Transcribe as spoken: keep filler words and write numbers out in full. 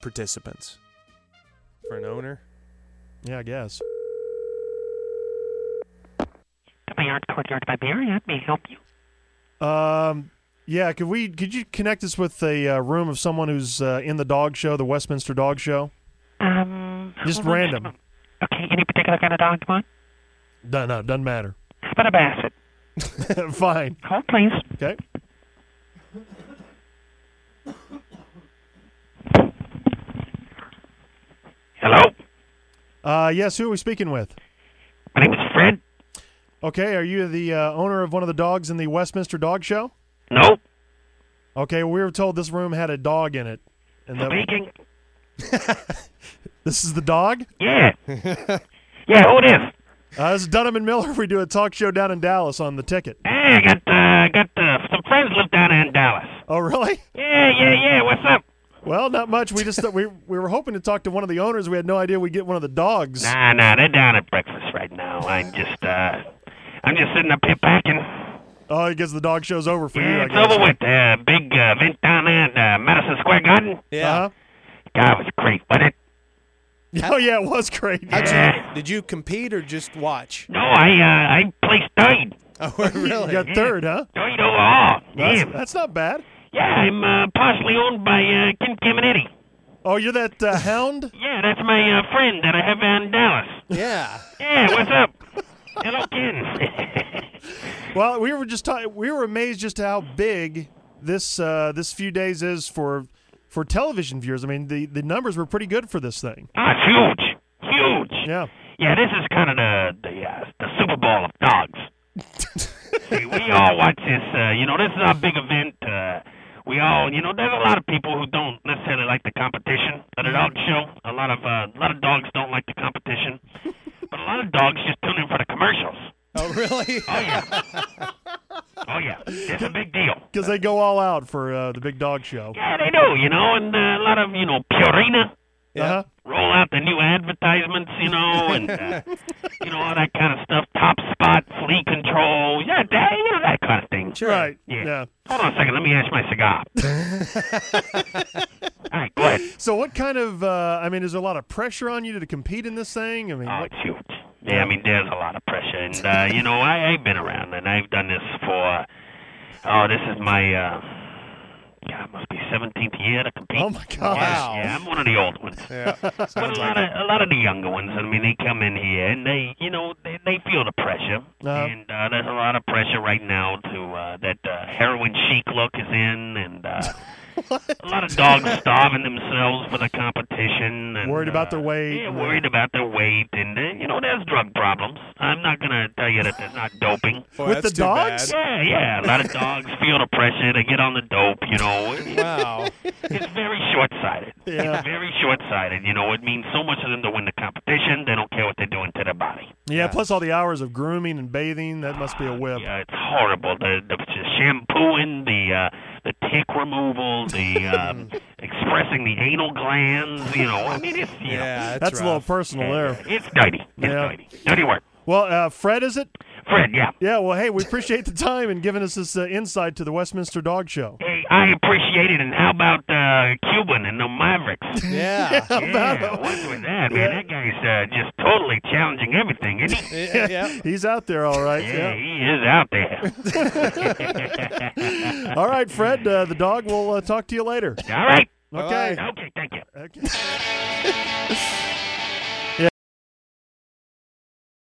participants. For an owner? Yeah, I guess. Backyard Courtyard by Marriott, may I help you? Um, yeah, could we? Could you connect us with a uh, room of someone who's uh, in the dog show, the Westminster Dog Show? Um, Just hold on a random. second. Okay, any particular kind of dog you want? No, no, doesn't matter. How about a basset? Fine. Hold, please. Okay. Hello? Uh, yes, who are we speaking with? My name is Fred. Okay, are you the uh, owner of one of the dogs in the Westminster Dog Show? No. Okay, we were told this room had a dog in it. And that Speaking. This is the dog? Yeah. Yeah, who it is? Uh, this is Dunham and Miller. We do a talk show down in Dallas on the ticket. Hey, I got, uh, got uh, some friends live down in Dallas. Oh, really? Yeah, yeah, yeah, what's up? Well, not much. We just we we were hoping to talk to one of the owners. We had no idea we'd get one of the dogs. Nah, nah, they're down at breakfast right now. I'm just, uh, I'm just sitting up here packing. Oh, I guess the dog show's over for you. Yeah, I it's guess. over with. Uh, big uh, event down there at uh, Madison Square Garden. Yeah. Uh-huh. God, it was great, wasn't it? Oh yeah, it was great. How'd Yeah. you, did you compete or just watch? No, I, uh, I placed third. Oh, You really? got third, huh? Third overall. That's, Yeah, that's not bad. yeah, I'm uh, partially owned by uh, Ken Caminetti. Oh, you're that uh, hound? Yeah, that's my uh, friend that I have out in Dallas. Yeah. Yeah, what's up? Hello, Ken. Well, we were just talking. We were amazed just how big this uh, this few days is for for television viewers. I mean, the, the numbers were pretty good for this thing. Ah, it's huge. Huge. Yeah. Yeah, this is kind of the the, uh, the Super Bowl of dogs. See, we all watch this. Uh, you know, this is our big event. Uh, we all, you know, there's a lot of people who don't necessarily like the competition at a dog show. A lot of uh, a lot of dogs don't like the competition, but a lot of dogs just tune in for the commercials. Oh, really? Oh yeah. Oh yeah. It's a big deal. Because they go all out for uh, the big dog show. Yeah, they do. You know, and uh, a lot of you know Purina. Uh-huh. Roll out the new advertisements, you know, and uh, you know all that kind of stuff. Top Spot, flea control, yeah, that, you know that kind of thing. Sure. Right. Yeah. Yeah. Hold on a second, let me ash my cigar. All right, go ahead. So, what kind of? Uh, I mean, is there a lot of pressure on you to compete in this thing? I mean, Oh, what, it's huge. Yeah, I mean, there's a lot of pressure, and uh, you know, I, I've been around, and I've done this for. Oh, this is my. Uh, God, it must be seventeenth year to compete. oh my gosh. Wow. Yeah, I'm one of the old ones. Yeah. But a Sounds lot like of a lot of the younger ones, I mean, they come in here and they, you know, they, they feel the pressure, Uh-huh. and uh, there's a lot of pressure right now to uh, that uh, heroin chic look is in, and uh, a lot of dogs starving themselves for the competition, and Worried about uh, their weight. Yeah, worried about their weight, and uh, you know, there's drug problems. I'm not gonna tell you that there's not doping. Boy, With that's the too dogs? bad. Yeah, yeah, a lot of dogs feel the pressure. They get on the dope, you know. Wow. It's very short-sighted. Yeah. It's very short-sighted. You know, it means so much to them to win the competition. They don't care what they're doing to their body. Yeah, Yeah. plus all the hours of grooming and bathing. That must be a whip. Yeah, it's horrible. The, the, the shampooing, the uh, the tick removal, the um, expressing the anal glands. You know, I mean, it's you know, Yeah, that's, That's a little rough. personal there. it's dirty. It's Yeah. dirty. Dirty work. Well, uh, Fred, is it? Fred, yeah. Yeah, well, hey, we appreciate the time and giving us this uh, insight to the Westminster Dog Show. Hey, I appreciate it. And how about uh, Cuban and the Mavericks? Yeah. How about Yeah, it? what's with that, man? That guy's uh, just totally challenging everything, isn't he? Yeah, yeah. He's out there, all right. Yeah, Yeah. he is out there. All right, Fred, uh, the dog will uh, talk to you later. All right. Okay. Okay, thank you. Okay.